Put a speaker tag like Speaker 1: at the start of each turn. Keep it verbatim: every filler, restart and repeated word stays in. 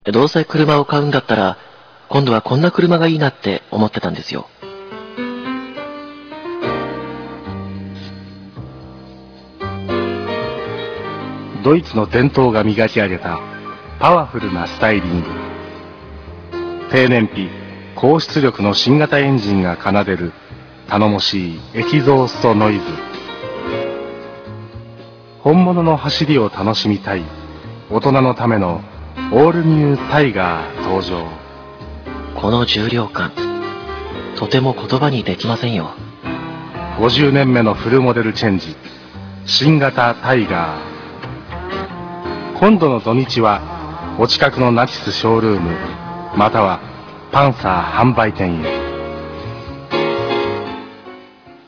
Speaker 1: どうせ車を買うんだったら、今度はこんな車がいいなって思ってたんですよ。
Speaker 2: ドイツの伝統が磨き上げたパワフルなスタイリング。低燃費、高出力の新型エンジンが奏でる頼もしいエキゾーストノイズ。本物の走りを楽しみたい大人のためのオールニュータイガー登場。
Speaker 1: この重量感、とても言葉にできませんよ。
Speaker 2: ごじゅうねんめのフルモデルチェンジ、新型タイガー。今度の土日はお近くのナチスショールームまたはパンサー販売店へ。